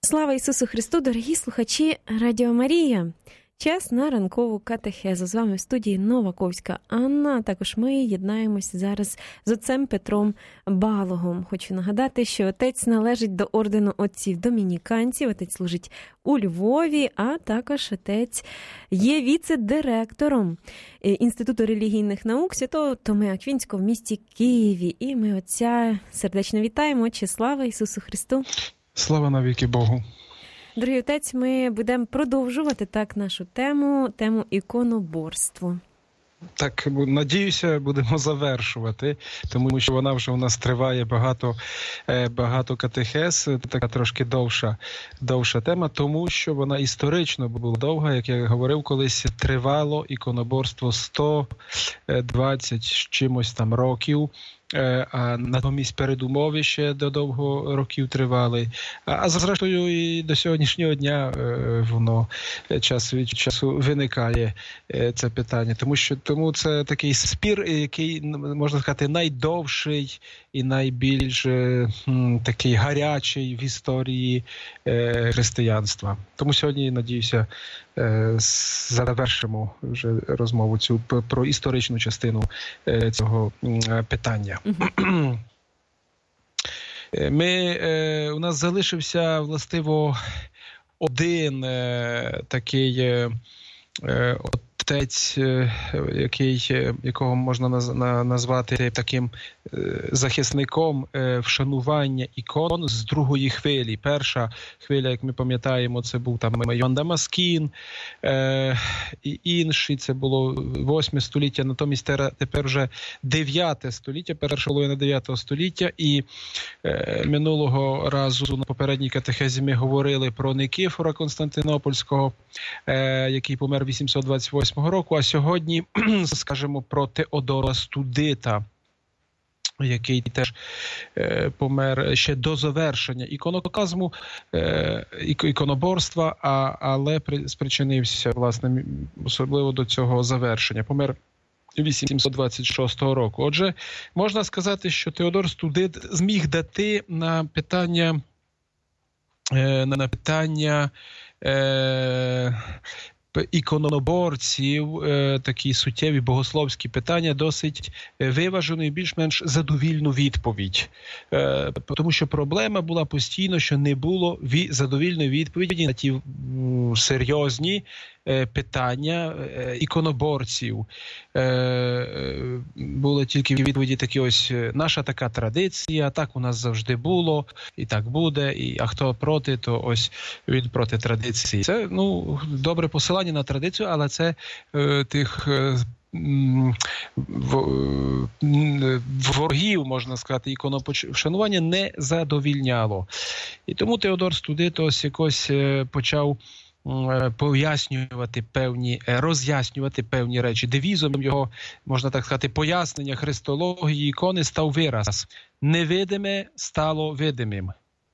Слава Ісусу Христу, дорогі слухачі Радіо Марія! Час на ранкову катехезу. З вами в студії Новаковська Анна. Також ми єднаємося зараз з отцем Петром Балогом. Хочу нагадати, що отець належить до ордену отців домініканців, отець служить у Львові, а також отець є віце-директором Інституту релігійних наук Святого Томи Аквінського в місті Києві. І ми отця сердечно вітаємо. Отче, слава Ісусу Христу! Слава навіки Богу! Дорогий отець, ми будемо продовжувати так нашу тему іконоборство. Так, надіюся, будемо завершувати, тому що вона вже у нас триває багато катехез, така трошки довша тема, тому що вона історично була довга, як я говорив колись, тривало іконоборство 120 з чимось там років. А натомість передумови ще до довго років тривали. А зрештою і до сьогоднішнього дня воно час від часу виникає це питання. Тому це такий спір, який, можна сказати, найдовший і найбільш такий гарячий в історії християнства. Тому сьогодні, надіюся, завершимо вже розмову цю про історичну частину цього питання. У нас залишився, властиво, один такий отець, якого можна назвати таким захисником вшанування ікон з другої хвилі. Перша хвиля, як ми пам'ятаємо, це був там Йоанн Дамаскін, і інший, це було 8 століття, натомість тепер вже 9 століття, перша половина 9 століття, і минулого разу на попередній катехезі ми говорили про Никифора Константинопольського, який помер 828 року, а сьогодні скажемо про Теодора Студита, який теж помер ще до завершення іконоклазму, іконоборства, але спричинився, власне, особливо до цього завершення. Помер 826 року. Отже, можна сказати, що Теодор Студит зміг дати на питання іконоборців, такі суттєві богословські питання, досить виважену і більш-менш задовільну відповідь. Тому що проблема була постійно, що не було задовільної відповіді на ті серйозні питання іконоборців. Були тільки відповіді такі: ось наша така традиція, так у нас завжди було, і так буде, а хто проти, то ось він проти традиції. Це, добре посилання на традицію, але це тих ворогів, можна сказати, іконовшанування не задовільняло. І тому Теодор Студит ось якось почав роз'яснювати певні речі. Девізом його, можна так сказати, пояснення христології ікони став вираз: невидиме стало видимим.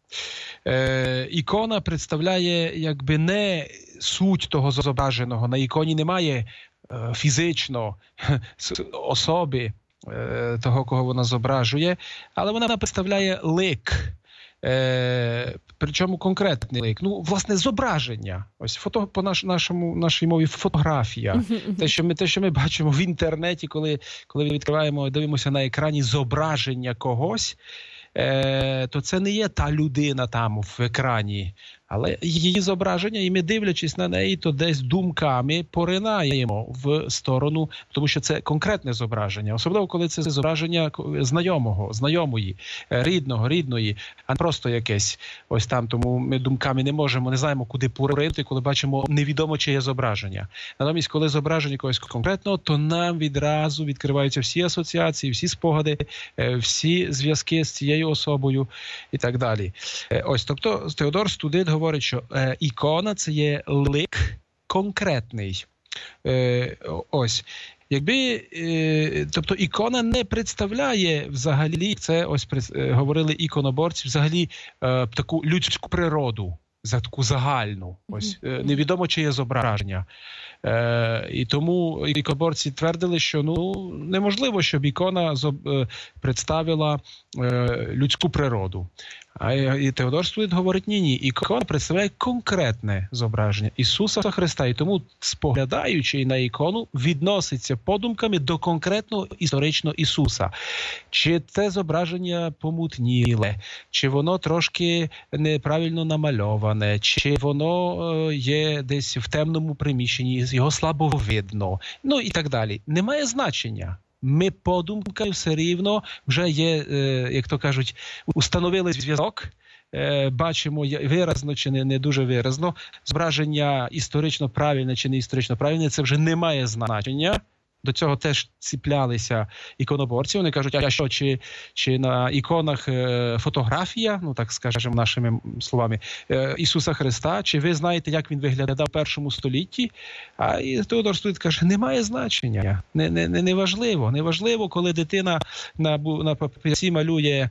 Ікона представляє якби не суть того зображеного. На іконі немає фізично особи того, кого вона зображує, але вона представляє лик. Причому конкретний лик. Власне, зображення. Ось по нашій мові фотографія. Те, що ми бачимо в інтернеті, коли відкриваємо і дивимося на екрані зображення когось, то це не є та людина там в екрані, але її зображення, і ми, дивлячись на неї, то десь думками поринаємо в сторону, тому що це конкретне зображення. Особливо, коли це зображення знайомої, рідної, а не просто якесь ось там. Тому ми думками не знаємо, куди поринути, коли бачимо невідомо чиє зображення. Натомість, коли зображення когось конкретного, то нам відразу відкриваються всі асоціації, всі спогади, всі зв'язки з цією особою і так далі. Ось, тобто, Теодор Студит говорить, що ікона – це є лик конкретний. Ось. Тобто ікона не представляє взагалі, це ось говорили іконоборці, взагалі таку людську природу, таку загальну. Ось, невідомо, чи є зображення. І тому іконоборці твердили, що неможливо, щоб ікона представила людську природу. І Теодор Студит говорить, ні, ікона представляє конкретне зображення Ісуса Христа. І тому, споглядаючи на ікону, відноситься подумками до конкретного історичного Ісуса. Чи це зображення помутніле, чи воно трошки неправильно намальоване, чи воно є десь в темному приміщенні, його слабо видно, ну і так далі. Немає значення. Ми подумками все рівно вже є, як то кажуть, установили зв'язок, бачимо виразно чи не дуже виразно, зображення історично правильне чи не історично правильне, це вже не має значення. До цього теж ціплялися іконоборці. Вони кажуть, а що, чи на іконах фотографія, ну так скажемо нашими словами, Ісуса Христа, чи ви знаєте, як він виглядав в першому столітті? А і Теодор Студит каже, немає значення, неважливо. Неважливо, коли дитина на папірці малює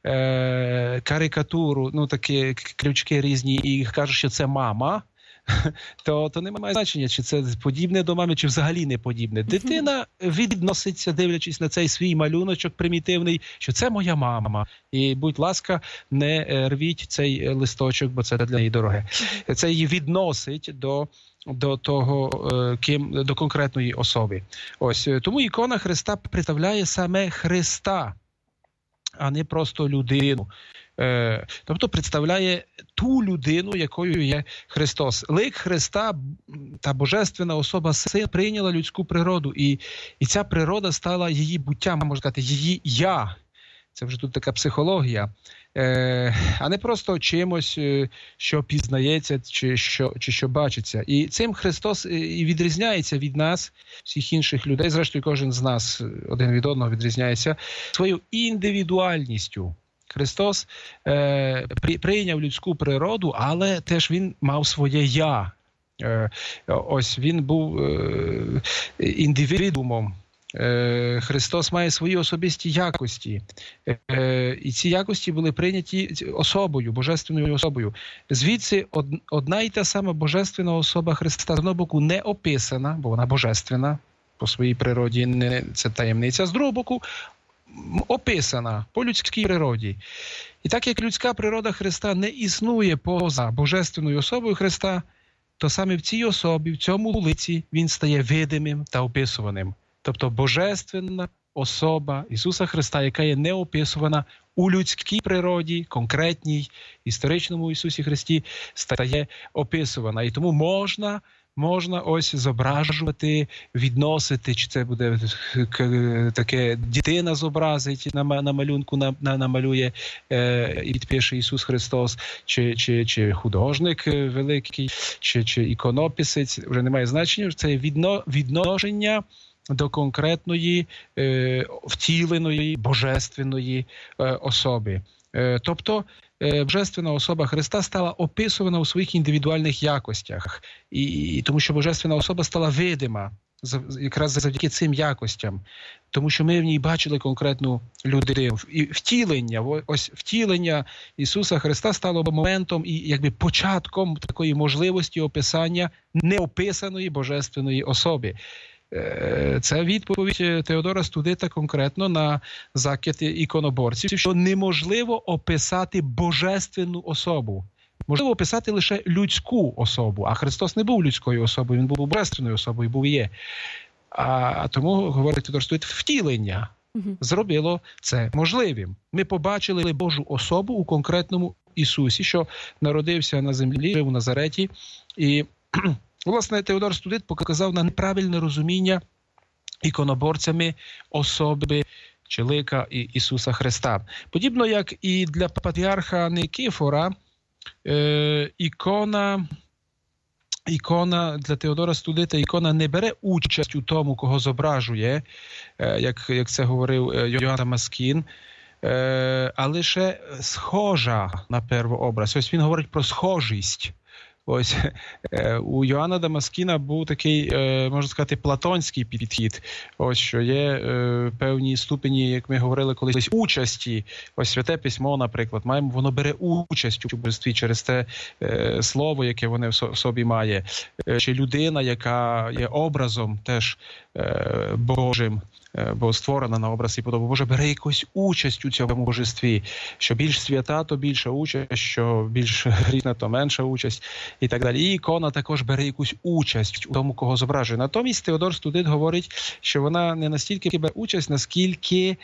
карикатуру, ну такі крючки різні, і каже, що це мама, то немає значення, чи це подібне до мами, чи взагалі не подібне. Дитина відноситься, дивлячись на цей свій малюночок примітивний, що це моя мама. І, будь ласка, не рвіть цей листочок, бо це для неї дороге. Це її відносить до того, до конкретної особи. Ось, тому ікона Христа представляє саме Христа, а не просто людину. Тобто представляє ту людину, якою є Христос. Лик Христа та божественна особа Син прийняла людську природу, і ця природа стала її буттям, можна сказати, її «я». Це вже тут така психологія. А не просто чимось, що пізнається чи що бачиться. І цим Христос і відрізняється від нас, всіх інших людей. Зрештою, кожен з нас один від одного відрізняється своєю індивідуальністю. Христос прийняв людську природу, але теж він мав своє «я». Ось він був індивідуумом. Христос має свої особисті якості. І ці якості були прийняті особою, божественною особою. Звідси одна і та сама божественна особа Христа з одного боку не описана, бо вона божественна по своїй природі, це таємниця. З другого боку, описана по людській природі. І так як людська природа Христа не існує поза божественною особою Христа, то саме в цій особі, в цьому лиці він стає видимим та описуваним. Тобто божественна особа Ісуса Христа, яка є неописувана у людській природі, конкретній, історичному Ісусі Христі, стає описувана. І тому можна ось зображувати, відносити, чи це буде таке дитина зобразить на малюнку, намалює і підпише Ісус Христос, чи художник великий, чи іконописець, вже немає значення, це відношення до конкретної втіленої, божественної особи. Тобто божественна особа Христа стала описувана у своїх індивідуальних якостях. І тому що божественна особа стала видима якраз завдяки цим якостям. Тому що ми в ній бачили конкретну людину. І втілення Ісуса Христа стало моментом і якби початком такої можливості описання неописаної божественної особи. Це відповідь Теодора Студита конкретно на закиди іконоборців, що неможливо описати божественну особу. Можливо описати лише людську особу, а Христос не був людською особою, він був божественною особою, був і є. А тому, говорить Теодор Студит, втілення зробило це можливим. Ми побачили Божу особу у конкретному Ісусі, що народився на землі, жив у Назареті. І власне, Теодор Студит показав на неправильне розуміння іконоборцями особи чи лика Ісуса Христа. Подібно як і для патріарха Никифора, ікона для Теодора Студита, ікона не бере участь у тому, кого зображує, як це говорив Йоанн Дамаскін, а лише схожа на первообраз. Ось він говорить про схожість. Ось у Йоанна Дамаскіна був такий, можна сказати, платонський підхід. Ось що є певні ступені, як ми говорили колись, участі. Ось Святе Письмо, наприклад, воно бере участь у божестві через те слово, яке воно в собі має. Чи людина, яка є образом теж Божим. бо створена на образ і подобу Божа, бере якусь участь у цьому божестві. Що більш свята, то більша участь, що більш грішна, то менша участь і так далі. І ікона також бере якусь участь у тому, кого зображує. Натомість Теодор Студит говорить, що вона не настільки бере участь, наскільки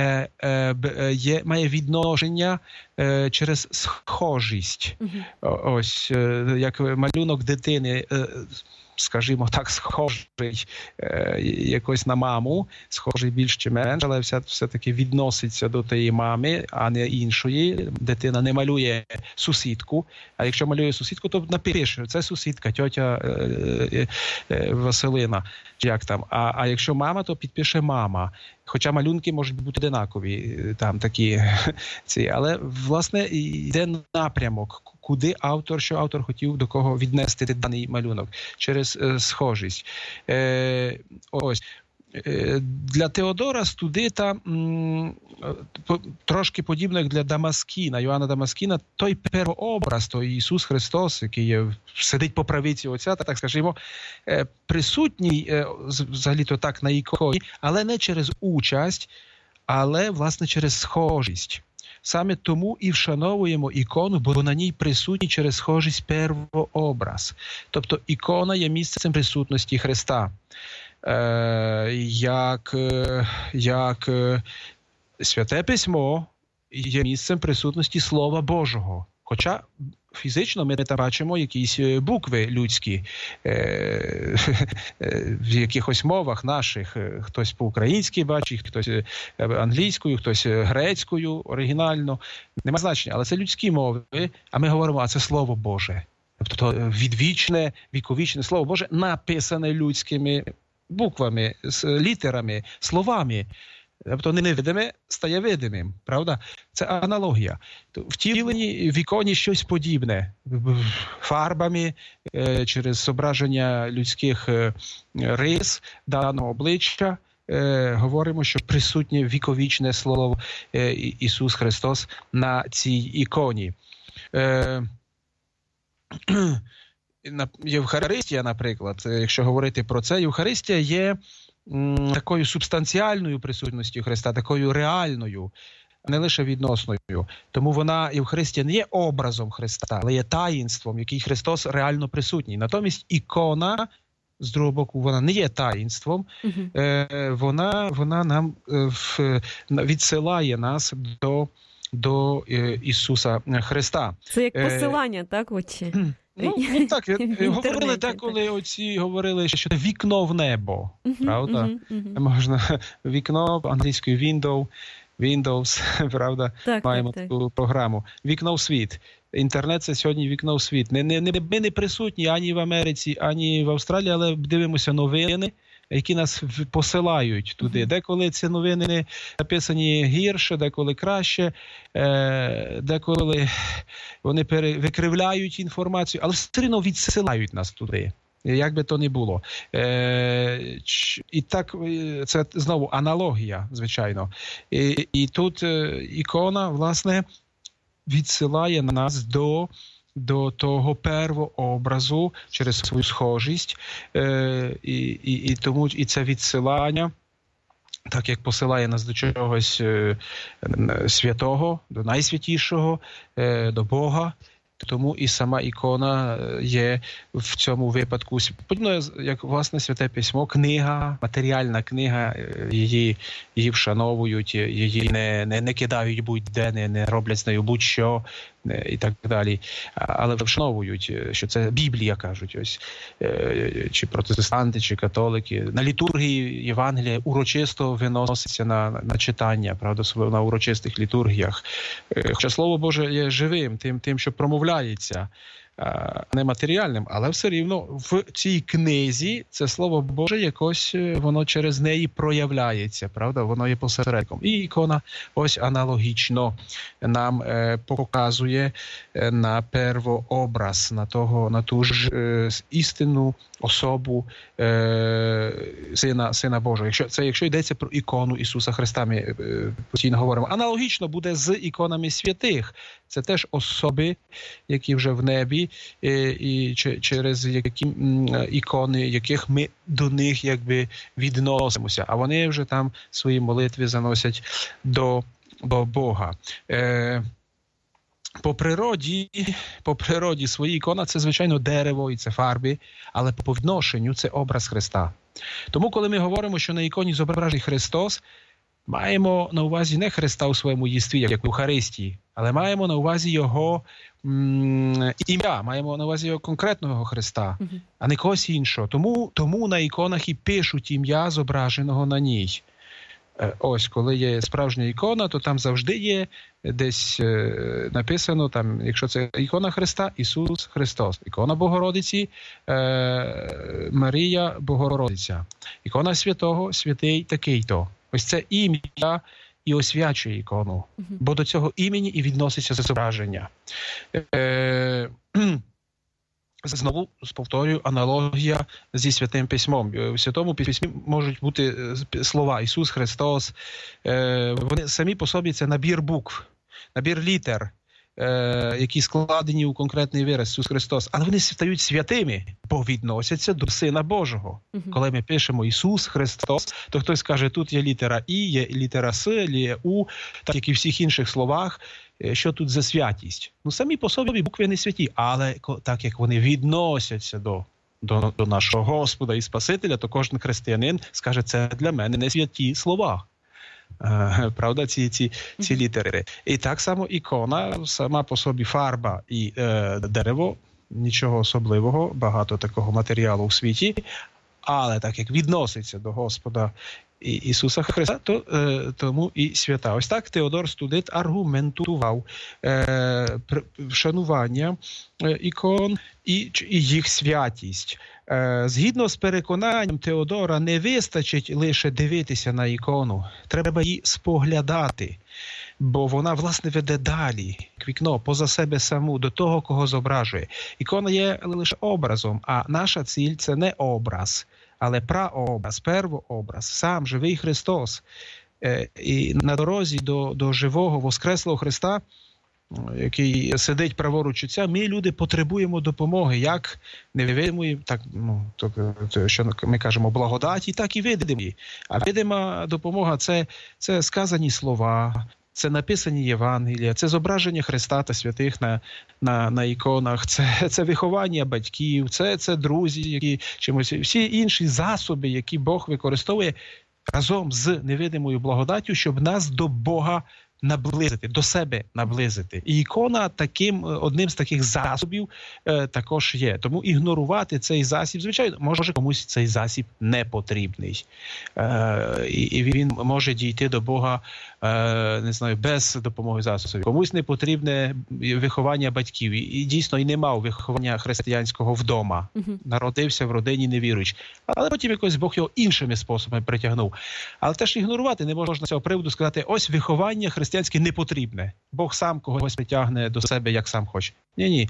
має відношення через схожість. Ось, як малюнок дитини, скажімо так, схожий якось на маму, схожий більш чи менш, але все-таки відноситься до тієї мами, а не іншої. Дитина не малює сусідку, а якщо малює сусідку, то напише, це сусідка, тьотя Василина, чи як там. А якщо мама, то підпише мама. Хоча малюнки можуть бути одинакові, там такі ці. Але, власне, йде напрямок, куди що автор хотів до кого віднести даний малюнок через схожість. Ось. Для Теодора Студита трошки подібно, як для Дамаскіна, Йоанна Дамаскіна, той первообраз, той Ісус Христос, який сидить по правиці Отця, так скажімо, присутній взагалі-то так на іконі, але не через участь, але, власне, через схожість. Саме тому і вшановуємо ікону, бо на ній присутній через схожість первообраз. Тобто ікона є місцем присутності Христа. Як Святе Письмо є місцем присутності Слова Божого. Хоча фізично ми там бачимо якісь букви людські в якихось мовах наших. Хтось по-українськи бачить, хтось англійською, хтось грецькою оригінально. Нема значення, але це людські мови, а ми говоримо, а це Слово Боже. Тобто відвічне, віковічне Слово Боже написане людськими буквами, літерами, словами. Тобто невидиме стає видимим, правда? Це аналогія. Втілені в іконі щось подібне. Фарбами, через зображення людських рис даного обличчя, говоримо, що присутнє віковічне слово Ісус Христос на цій іконі. Євхаристія, наприклад, якщо говорити про це, Євхаристія є такою субстанціальною присутністю Христа, такою реальною, не лише відносною. Тому вона, Євхаристія, не є образом Христа, але є таїнством, в якій Христос реально присутній. Натомість ікона, з другого боку, вона не є таїнством, вона нам відсилає нас до Ісуса Христа. Це як посилання, так, отче? Ну, так, говорили деколи, оці говорили, що це вікно в небо, правда? Можна вікно, англійською Windows, правда? Маємо таку програму. Вікно в світ. Інтернет – це сьогодні вікно в світ. Ми не присутні ані в Америці, ані в Австралії, але дивимося новини, які нас посилають туди. Деколи ці новини написані гірше, деколи краще, деколи вони викривляють інформацію, але все одно відсилають нас туди. Як би то не було. І так, це знову аналогія, звичайно. І тут ікона, власне, відсилає нас до того первообразу через свою схожість, і це відсилання, так як посилає нас до чогось святого, до найсвятішого, до Бога. Тому і сама ікона є в цьому випадку, подібно як, власне, Святе Письмо, книга, матеріальна книга, її вшановують, її не кидають будь-де, не роблять з нею будь-що і так далі. Але вшановують, що це Біблія, кажуть, ось, чи протестанти, чи католики. На літургії Євангелія урочисто виноситься на читання, правда, на урочистих літургіях. Хоча Слово Боже є живим, тим, що промовляється, не матеріальним, але все рівно в цій книзі це Слово Боже якось воно через неї проявляється, правда? Воно є посередником. І ікона ось аналогічно нам показує на первообраз, на ту ж істинну особу Сина Божого. Якщо йдеться про ікону Ісуса Христа, ми постійно говоримо. Аналогічно буде з іконами святих. Це теж особи, які вже в небі, ті, і через які ікони, яких ми до них якби відносимося, а вони вже там свої молитви заносять до Бога. По природі своїй ікона – це, звичайно, дерево і це фарби, але по відношенню – це образ Христа. Тому, коли ми говоримо, що на іконі зображений Христос, маємо на увазі не Христа у своєму єстві, як в Евхаристії, але маємо на увазі Його ім'я, маємо на увазі Його конкретного Христа, а не когось іншого. Тому на іконах і пишуть ім'я зображеного на ній. Ось, коли є справжня ікона, то там завжди є десь написано, там, якщо це ікона Христа, Ісус Христос. Ікона Богородиці, Марія Богородиця. Ікона Святого, святий такий-то. Ось це ім'я і освячує ікону, бо до цього імені і відноситься зображення. Знову повторюю, аналогія зі Святим Письмом. У Святому Письмі можуть бути слова Ісус Христос. Вони самі по собі це набір букв, набір літер, які складені у конкретний вираз Ісус Христос. Але вони стають святими, бо відносяться до Сина Божого. Коли ми пишемо Ісус Христос, то хтось каже, тут є літера І, є літера С, є У, так як і в всіх інших словах. Що тут за святість? Ну, самі по собі букви не святі, але так як вони відносяться до нашого Господа і Спасителя, то кожен християнин скаже, це для мене не святі слова. Правда, ці літери. І так само ікона, сама по собі фарба і дерево, нічого особливого, багато такого матеріалу в світі, але так як відноситься до Господа Ісуса Христа, то тому і свята. Ось так Теодор Студит аргументував вшанування ікон і їх святість. Згідно з переконанням Теодора, не вистачить лише дивитися на ікону. Треба її споглядати, бо вона, власне, веде далі, як вікно, поза себе саму, до того, кого зображує. Ікона є лише образом, а наша ціль – це не образ, але праобраз, первообраз, сам живий Христос. І на дорозі до живого, воскреслого Христа, який сидить праворуч Отця, ми, люди, потребуємо допомоги, як невидимої, так, що ми кажемо, благодаті, так і видимої. А видима допомога – це сказані слова, це написані Євангелія, це зображення Христа та святих на іконах, це виховання батьків, це друзі, які чимось, всі інші засоби, які Бог використовує разом з невидимою благодаттю, щоб нас до Бога наблизити, до себе наблизити. І ікона одним з таких засобів також є. Тому ігнорувати цей засіб, звичайно, може комусь цей засіб не потрібний. І він може дійти до Бога, не знаю, без допомоги засобів. Комусь не потрібне виховання батьків. І дійсно і не мав виховання християнського вдома. Народився в родині невіруючий. Але потім якось Бог його іншими способами притягнув. Але теж ігнорувати не можна з цього приводу сказати, ось виховання християнське не потрібне. Бог сам когось притягне до себе, як сам хоче. Ні.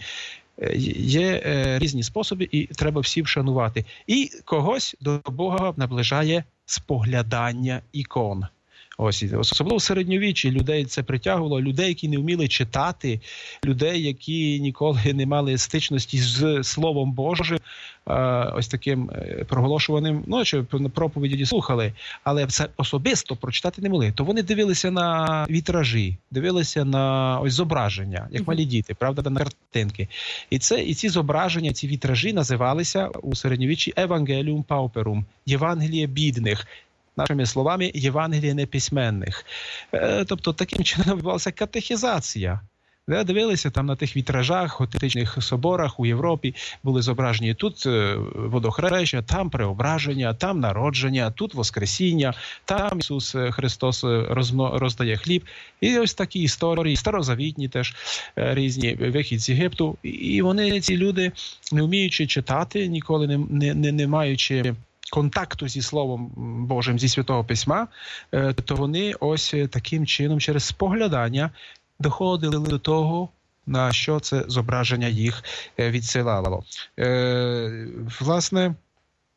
Є різні способи, і треба всі вшанувати. І когось до Бога наближає споглядання ікон. Ось, особливо в середньовіччі людей це притягувало, людей, які не вміли читати, людей, які ніколи не мали стичності з Словом Божим, ось таким проголошуваним, чи проповіді слухали, але це особисто прочитати не могли. То вони дивилися на вітражі, дивилися на ось зображення, як малі діти, правда, на картинки. І ці зображення, ці вітражі називалися у середньовіччі Evangelium Pauperum, Євангеліє бідних. Нашими словами, Євангелія неписьменних. Тобто, таким чином відбувалася катехізація. Дивилися там на тих вітражах, готичних соборах у Європі, були зображені тут водохрещення, там преображення, там народження, тут воскресіння, там Ісус Христос роздає хліб. І ось такі історії, старозавітні теж різні, вихід з Єгипту. І вони, ці люди, не вміючи читати, ніколи не маючи контакту зі Словом Божим, зі Святого Письма, то вони ось таким чином через споглядання доходили до того, на що це зображення їх відсилало. Власне,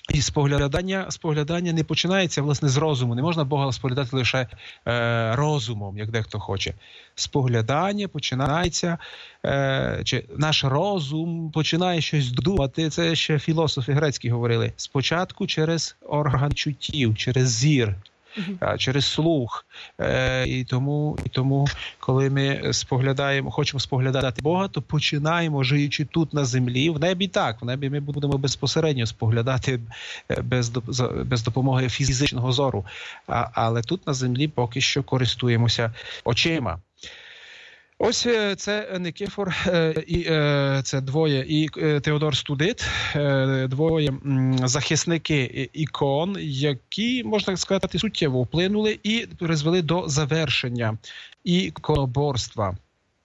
І споглядання не починається, власне, з розуму. Не можна Бога споглядати лише розумом, як дехто хоче. Споглядання починається, чи наш розум починає щось думати. Це ще філософи грецькі говорили. Спочатку через орган чуттів, через зір, через слух. І тому, коли ми хочемо споглядати Бога, то починаємо, живучи тут на землі. В небі так, в небі ми будемо безпосередньо споглядати без допомоги фізичного зору. Але тут на землі поки що користуємося очима. Ось це Никифор, це двоє, і Теодор Студит, двоє захисники ікон, які, можна сказати, суттєво вплинули і призвели до завершення іконоборства.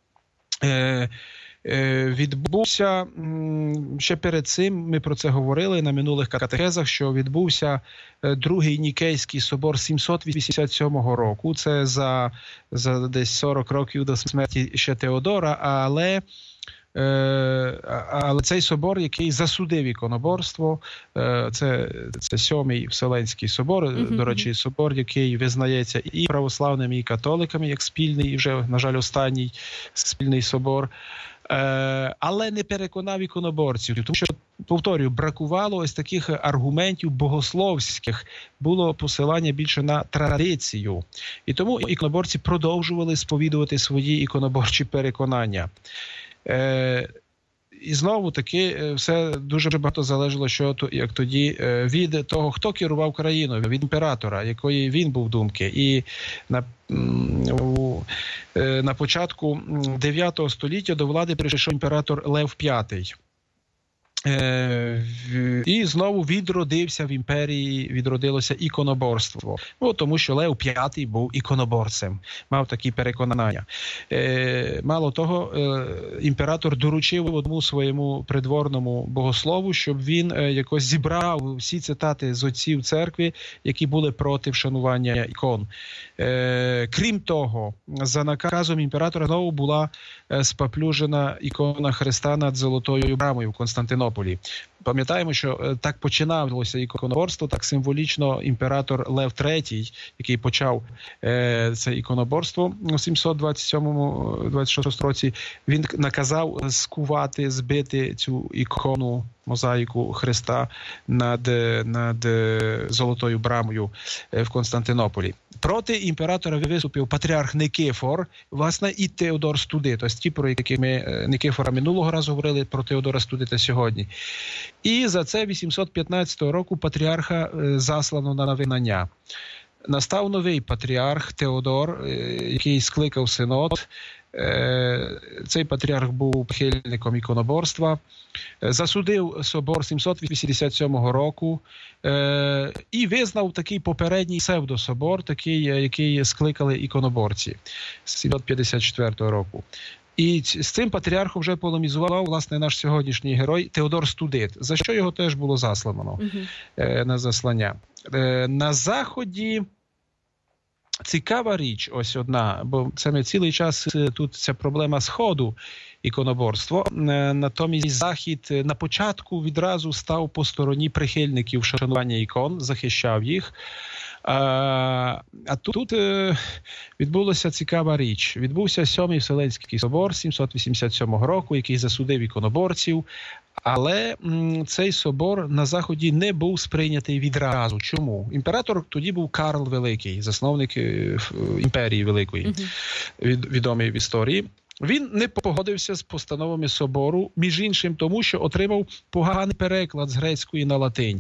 Відбувся, ще перед цим, ми про це говорили на минулих катехезах, що відбувся Другий Нікейський собор 787 року. Це за десь 40 років до смерті ще Теодора, але цей собор, який засудив іконоборство, це Сьомий Вселенський собор, до речі, собор, який визнається і православними, і католиками, як спільний, і вже, на жаль, останній спільний собор. Але не переконав іконоборців, тому що, повторюю, бракувало ось таких аргументів богословських, було посилання більше на традицію. І тому іконоборці продовжували сповідувати свої іконоборчі переконання. І знову таки все дуже багато залежало, як тоді, від того, хто керував країною, від імператора, якої він був думки. І на початку 9 століття до влади прийшов імператор Лев V. І знову відродився в імперії, відродилося іконоборство. Тому що Лев V був іконоборцем, мав такі переконання. Мало того, імператор доручив одному своєму придворному богослову, щоб він якось зібрав всі цитати з отців церкви, які були проти вшанування ікон. Крім того, за наказом імператора знову була спаплюжена ікона Христа над Золотою брамою в Константинополі. Пам'ятаємо, що так починалося іконоборство, так символічно імператор Лев III, який почав це іконоборство у 727-26 році, він наказав скувати, збити цю ікону, мозаїку Христа над Золотою брамою в Константинополі. Проти імператора виступив патріарх Никифор, власне, і Теодор Студит. Ось ті, про яких ми Никифора минулого разу говорили, про Теодора Студита сьогодні. І за це 815 року патріарха заслано на вигнання. Настав новий патріарх Теодор, який скликав синод. Цей патріарх був прихильником іконоборства, засудив собор 787 року і визнав такий попередній псевдособор, такий, який скликали іконоборці з 754 року. І з цим патріархом вже полемізував, власне, наш сьогоднішній герой Теодор Студит, за що його теж було заслано на заслання. На Заході цікава річ ось одна, бо це ми цілий час тут ця проблема Сходу, іконоборство. Натомість Захід на початку відразу став по стороні прихильників вшанування ікон, захищав їх. А тут відбулася цікава річ. Відбувся Сьомий Вселенський собор 787 року, який засудив іконоборців. Але цей собор на Заході не був сприйнятий відразу. Чому? Імператор тоді був Карл Великий, засновник імперії Великої, відомий в історії. Він не погодився з постановами собору, між іншим тому, що отримав поганий переклад з грецької на латинь.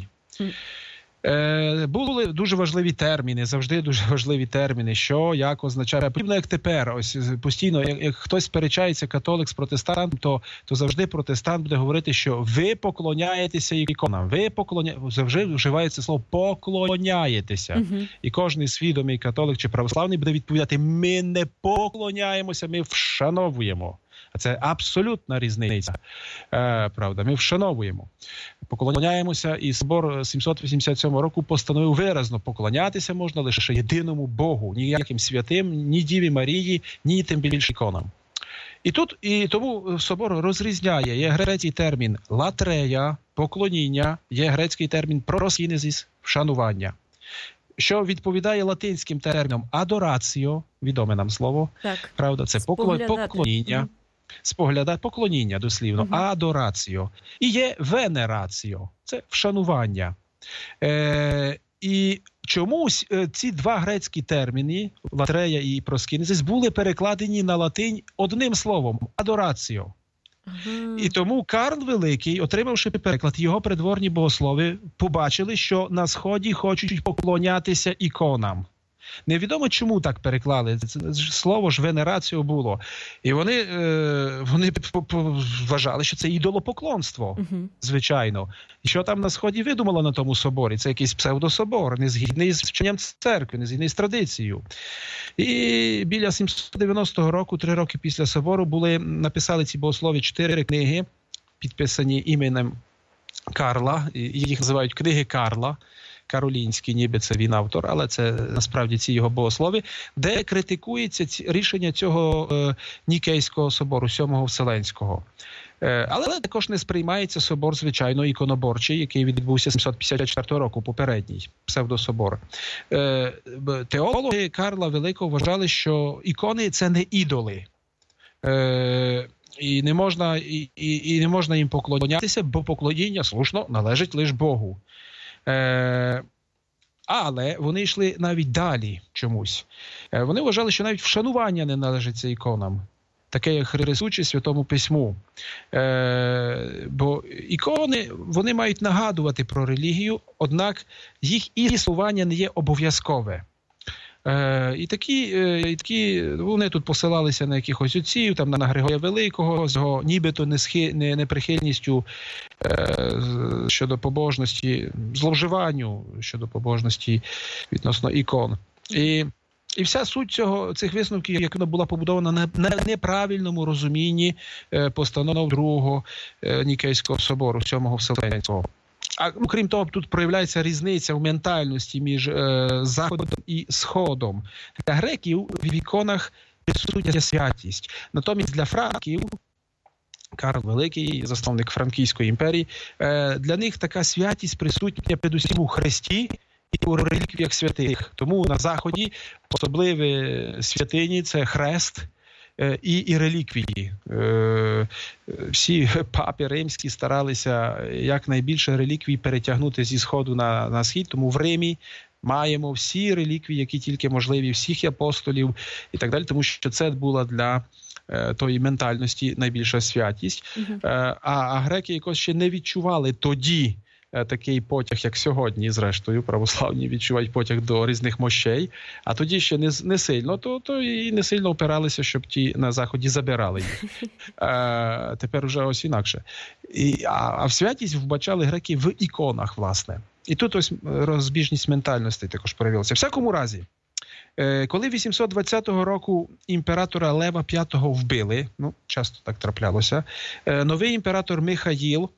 Були дуже важливі терміни, завжди дуже важливі терміни, що, як означає. Подібно як тепер, ось постійно, як хтось сперечається, католик з протестантом, то завжди протестант буде говорити, що ви поклоняєтеся іконам, завжди вживається слово «поклоняєтеся». І кожен свідомий католик чи православний буде відповідати: ми не поклоняємося, ми вшановуємо. А це абсолютна різниця. Правда, ми вшановуємо. Поклоняємося, і собор 787 року постановив виразно: поклонятися можна лише єдиному Богу, ніяким святим, ні Діві Марії, ні тим більше іконам. І тому собор розрізняє. Є грецький термін латрея, поклоніння, є грецький термін проскінезіс, вшанування. Що відповідає латинським термінам адораціо, відоме нам слово, так. Правда, це поклоніння. Споглядати, поклоніння дослівно, адораціо. І є венераціо, це вшанування. І чомусь ці два грецькі терміни, латрея і проскінезис, були перекладені на латинь одним словом – адораціо. І тому Карл Великий, отримавши переклад, його придворні богослови побачили, що на Сході хочуть поклонятися іконам. Невідомо, чому так переклали. Це слово ж венераціо було. І вони вважали, що це ідолопоклонство, звичайно. І що там на Сході видумало на тому соборі? Це якийсь псевдособор, не згідний з вченням церкви, не згідний з традицією. І біля 790 року, 3 роки після собору, написали ці богослови 4 книги, підписані іменем Карла. Їх називають книги Карла. Каролінський, ніби це він автор, але це насправді ці його богослови, де критикується рішення цього Нікейського собору, Сьомого Вселенського. Але також не сприймається собор, звичайно, іконоборчий, який відбувся 754 року, попередній псевдособор. Теологи Карла Великого вважали, що ікони – це не ідоли. І не можна їм поклонятися, бо поклоніння, слушно, належить лише Богу. Але вони йшли навіть далі чомусь. Вони вважали, що навіть вшанування не належиться іконам, таке як присуче Святому Письму. Бо ікони, вони мають нагадувати про релігію, однак їх існування не є обов'язкове. І такі вони тут посилалися на якихось отців, там на Григорія Великого, з його нібито неприхильністю щодо побожності, зловживанню щодо побожності відносно ікон. І вся суть цих висновків, як вона була побудована на неправильному розумінні постанов Другого Нікейського собору, Сьомого Вселенського. Крім того, тут проявляється різниця в ментальності між Заходом і Сходом. Для греків в іконах присутня святість. Натомість для франків, Карл Великий, засновник Франкійської імперії, для них така святість присутня передусім у Христі і у реліквіях святих. Тому на Заході особливі святині – це хрест і реліквії. Всі папи римські старалися якнайбільше реліквій перетягнути зі Сходу на Схід, тому в Римі маємо всі реліквії, які тільки можливі, всіх апостолів і так далі, тому що це була для тої ментальності найбільша святість. А греки якось ще не відчували тоді такий потяг, як сьогодні, зрештою, православні відчувають потяг до різних мощей, а тоді ще не сильно, то і не сильно опиралися, щоб ті на Заході забирали їх. Тепер уже ось інакше. А в святість вбачали греки в іконах, власне. І тут ось розбіжність ментальності також проявилася. В всякому разі, коли 820 року імператора Лева V вбили, часто так траплялося, новий імператор Михаїл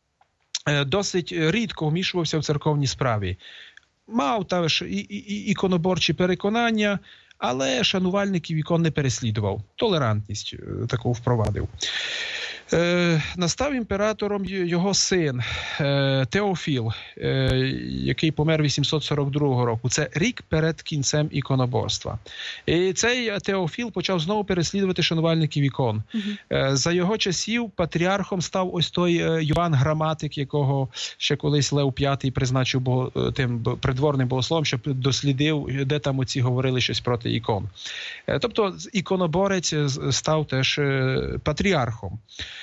досить рідко вмішувався в церковні справи. Мав також іконоборчі переконання, але шанувальників ікон не переслідував. Толерантність таку впровадив. Настав імператором його син Теофіл, який помер 842 року. Це рік перед кінцем іконоборства. І цей Теофіл почав знову переслідувати шанувальників ікон. За його часів патріархом став ось той Йоанн Граматик, якого ще колись Лев V призначив тим придворним богословом, щоб дослідив, де там оці говорили щось проти ікон. Тобто іконоборець став теж патріархом.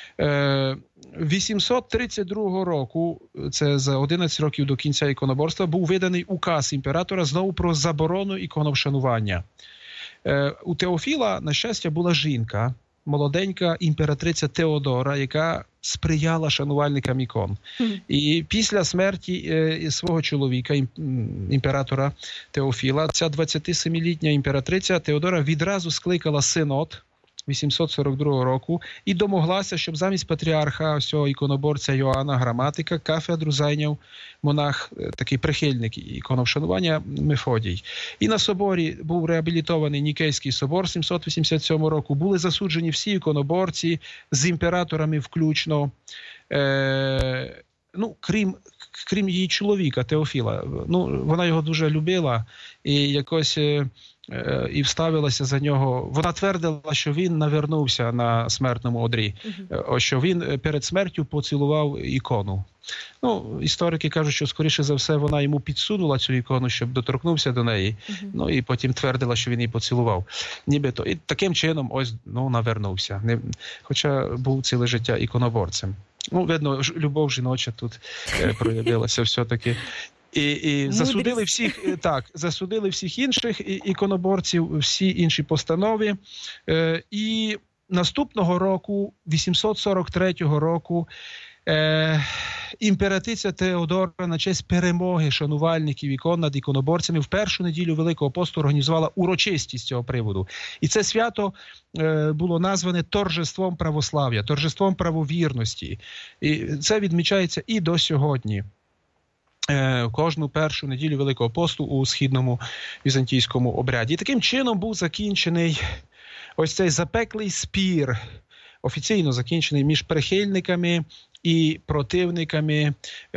832 року, це за 11 років до кінця іконоборства, був виданий указ імператора знову про заборону іконовшанування. У Теофіла, на щастя, була жінка, молоденька імператриця Теодора, яка сприяла шанувальникам ікон. І після смерті свого чоловіка, імператора Теофіла, ця 27-літня імператриця Теодора відразу скликала синод 842 року і домоглася, щоб замість патріарха, цього іконоборця Йоанна Граматика, кафедру зайняв монах, такий прихильник іконовшанування Мефодій. І на соборі був реабілітований Нікейський собор 787 року. Були засуджені всі іконоборці з імператорами включно, крім її чоловіка Теофіла. Вона його дуже любила і якось і вставилася за нього. Вона твердила, що він навернувся на смертному одрі, що він перед смертю поцілував ікону. Історики кажуть, що, скоріше за все, вона йому підсунула цю ікону, щоб доторкнувся до неї, і потім твердила, що він її поцілував. Нібито. І таким чином ось, навернувся. Хоча був ціле життя іконоборцем. Видно, любов жіноча тут проявилася все-таки. І засудили всіх інших іконоборців, всі інші постанови. І наступного року, 843 року, імператриця Теодора на честь перемоги шанувальників ікон над іконоборцями в першу неділю Великого посту організувала урочистість цього приводу. І це свято було назване торжеством православ'я, торжеством правовірності. І це відмічається і до сьогодні. Кожну першу неділю Великого посту у східному візантійському обряді. І таким чином був закінчений ось цей запеклий спір, офіційно закінчений між прихильниками і противниками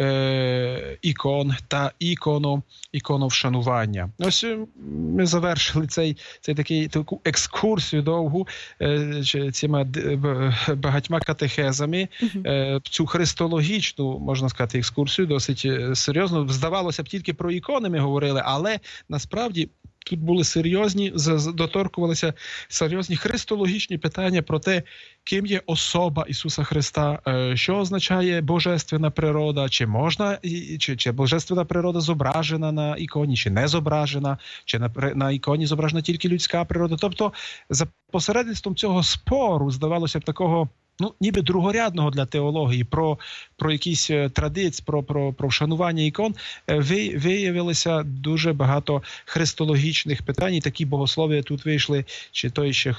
ікон та іконовшанування. Ось ми завершили таку екскурсію довгу цими багатьма катехезами, цю христологічну, можна сказати, екскурсію, досить серйозно. Здавалося б, тільки про ікони ми говорили, але насправді тут були доторкувалися серйозні христологічні питання про те, ким є особа Ісуса Христа, що означає божественна природа, чи божественна природа зображена на іконі, чи не зображена, чи на іконі зображена тільки людська природа. Тобто, за посередництвом цього спору, здавалося б, такого ніби другорядного для теології, про якісь традиції, про вшанування ікон, виявилося дуже багато христологічних питань, і такі богослов'я тут вийшли, чи той ще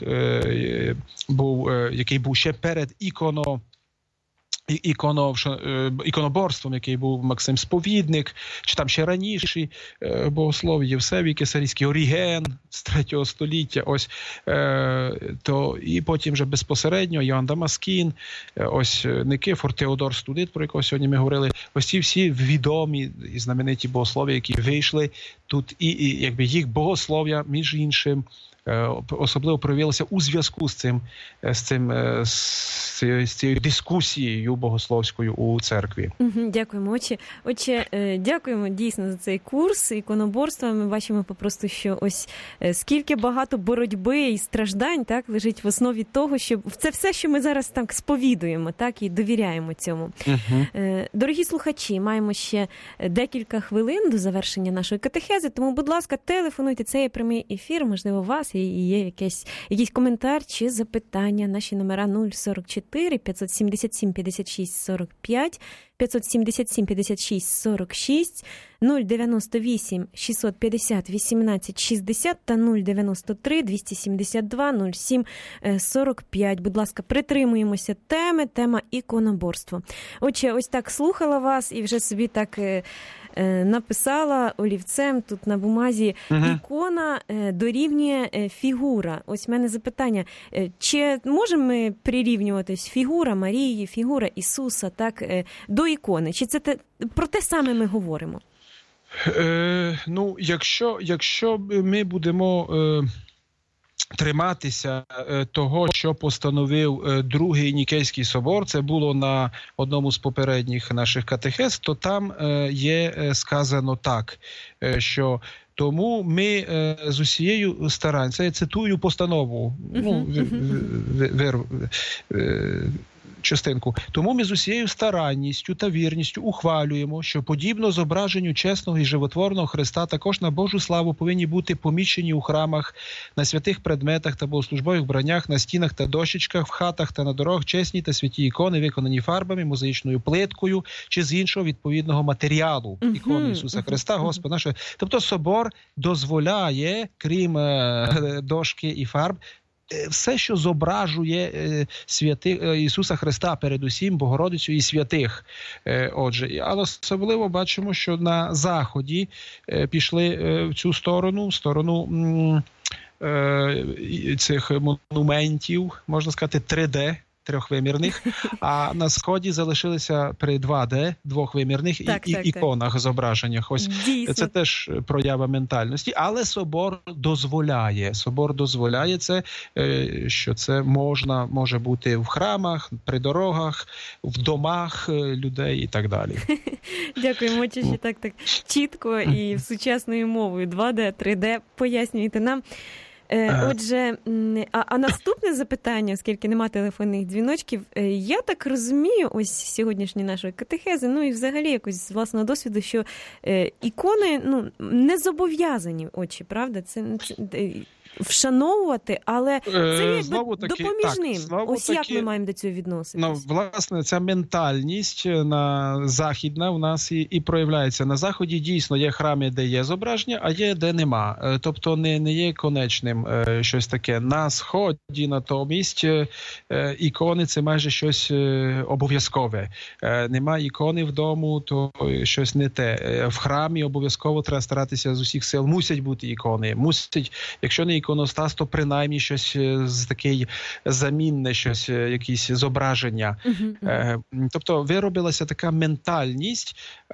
який був ще перед іконоборством, який був Максим Сповідник, чи там ще раніше богослов Євсевій Кесарійський, Оріген з 3 століття, і потім вже безпосередньо Йоанн Дамаскін, ось Никифор, Теодор Студит, про якого сьогодні ми говорили, ось ці всі відомі і знамениті богослов'я, які вийшли тут, і їх богослов'я, між іншим, особливо проявилося у зв'язку з цією дискусією богословською у церкві. Дякуємо, отче. Дякуємо дійсно за цей курс іконоборства. Ми бачимо попросту, що ось скільки багато боротьби і страждань так лежить в основі того, що це все, що ми зараз так сповідуємо, так і довіряємо цьому. Дорогі слухачі, маємо ще декілька хвилин до завершення нашої катехези, тому, будь ласка, телефонуйте, це є прямий ефір, можливо, у вас є якийсь коментар чи запитання. Наші номера 044 577 56 45, 577 56 46, 098 650 18 60 та 093 272 07 45. Будь ласка, притримуємося тема іконоборство. Отже, ось так слухала вас і вже собі так написала олівцем тут на бумазі: ікона дорівнює фігура. Ось в мене запитання, чи можемо ми прирівнюватись фігура Марії, фігура Ісуса, так, до ікони? Чи це про те саме ми говоримо? Якщо ми будемо триматися того, що постановив Другий Нікейський собор, це було на одному з попередніх наших катехез, то там є сказано так, що тому ми з усією старанням, це я цитую постанову, частинку. Тому ми з усією старанністю та вірністю ухвалюємо, що подібно зображенню чесного і животворного Христа також на Божу славу повинні бути поміщені у храмах, на святих предметах та богослужбових бранях, на стінах та дощечках, в хатах та на дорогах чесні та святі ікони, виконані фарбами, мозаїчною плиткою чи з іншого відповідного матеріалу. Ікони Ісуса Христа, Господа нашого. Тобто собор дозволяє, крім дошки і фарб, все, що зображує Ісуса Христа, передусім, Богородицю і святих. Отже, але особливо бачимо, що на Заході пішли в цю сторону, цих монументів, можна сказати, 3D, трьохвимірних, а на Сході залишилися при 2D, двохвимірних іконах, зображеннях. Ось це теж проява ментальності, але собор дозволяє це, що це може бути в храмах, при дорогах, в домах людей і так далі. Дякуємо, що так чітко і сучасною мовою 2D, 3D пояснюєте нам. Отже, а наступне запитання, оскільки нема телефонних дзвіночків, я так розумію, ось сьогоднішні нашої катехези, ну і взагалі якось з власного досвіду, що ікони, не зобов'язані очі, правда? Це вшановувати, але це якби допоміжним. Ось як ми маємо до цього відноситися? Власне, ця ментальність західна в нас і проявляється. На Заході дійсно є храми, де є зображення, а є, де нема. Тобто не є конечним щось таке. На Сході натомість ікони – це майже щось обов'язкове. Нема ікони вдома, то щось не те. В храмі обов'язково треба старатися з усіх сил. Мусять бути ікони. Якщо не іконостас, то принаймні щось з таке замінне, щось, якісь зображення. Тобто виробилася така ментальність,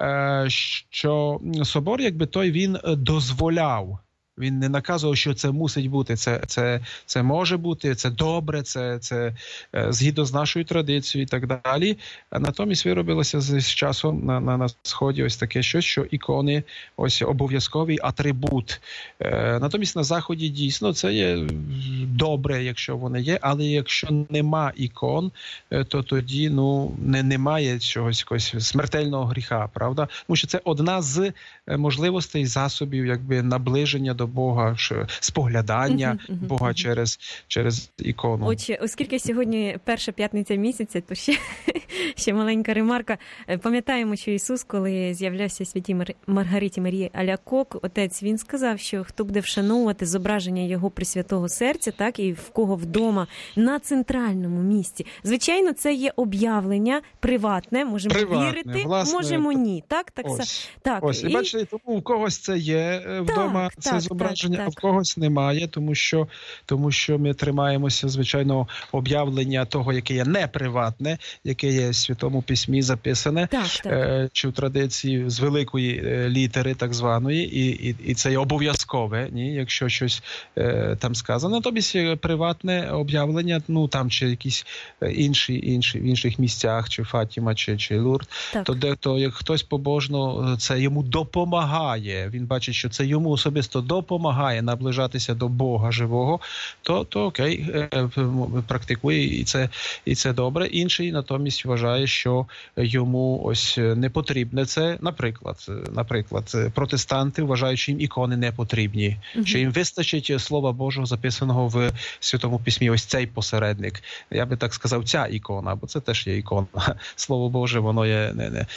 що собор, якби той, він дозволяв. Він не наказував, що це мусить бути, це може бути, це добре, це згідно з нашою традицією і так далі. А натомість виробилося з часом на Сході ось таке щось, що ікони ось обов'язковий атрибут. Натомість на Заході дійсно це є добре, якщо вони є, але якщо нема ікон, то тоді немає чогось якогось смертельного гріха, правда? Тому що це одна з можливостей, засобів якби наближення до Бога, споглядання Бога через ікону. Отже, оскільки сьогодні перша п'ятниця місяця, то ще маленька ремарка. Пам'ятаємо, що Ісус, коли з'являвся святій Маргариті Марії Алякок, отець, він сказав, що хто буде вшановувати зображення його Пресвятого Серця, так, і в кого вдома, на центральному місці. Звичайно, це є об'явлення приватне, можемо вірити, власне, можемо ні. Так? Ось, і бачите, тому у когось це є вдома, це зображення, а в когось немає, тому що ми тримаємося, звичайно, об'явлення того, яке є неприватне, яке є в Святому Письмі записане, чи в традиції з великої літери, так званої, і це є обов'язкове, якщо щось там сказано. Тобто приватне об'явлення, там чи якісь інші в інших місцях, чи Фатіма, чи Лурд, то як хтось побожно, це йому допомагає, він бачить, що це йому особисто допомагає наближатися до Бога живого, то окей, практикує, і це добре. Інший натомість вважає, що йому ось не потрібне це. Наприклад, протестанти вважають, що їм ікони не потрібні, що їм вистачить Слова Божого, записаного в Святому Письмі, ось цей посередник. Я би так сказав, ця ікона, бо це теж є ікона. Слово Боже, воно є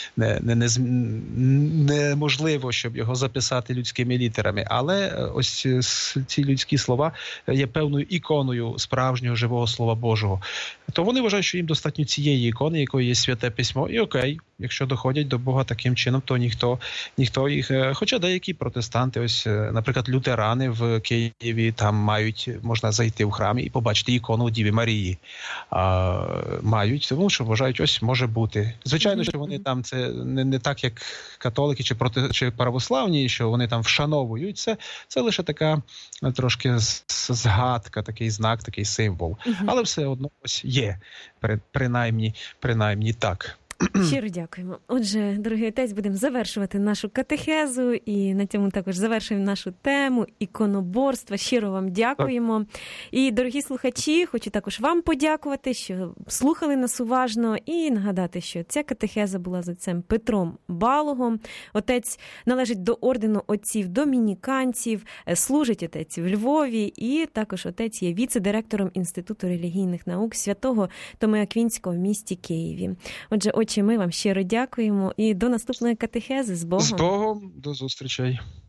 неможливо, щоб його записати людськими літерами, але ось ці людські слова є певною іконою справжнього живого Слова Божого. То вони вважають, що їм достатньо цієї ікони, якою є Святе Письмо, і окей, якщо доходять до Бога таким чином, то ніхто їх... Хоча деякі протестанти, ось, наприклад, лютерани в Києві, там можна зайти в храм і побачити ікону Діви Марії. Мають, тому що вважають, ось може бути. Звичайно, що вони там, це не так, як католики чи православні, що вони там вшановують. Це лише така трошки згадка, такий знак, такий символ. Але все одно ось є, принаймні так. Щиро дякуємо. Отже, дорогий отець, будемо завершувати нашу катехезу і на цьому також завершуємо нашу тему іконоборства. Щиро вам дякуємо. І, дорогі слухачі, хочу також вам подякувати, що слухали нас уважно, і нагадати, що ця катехеза була з отцем Петром Балогом. Отець належить до ордену отців-домініканців, служить отець в Львові, і також отець є віце-директором Інституту релігійних наук Святого Томея Аквінського в місті Києві. Отже, ми вам щиро дякуємо і до наступної катехези. З Богом. З Богом, до зустрічей.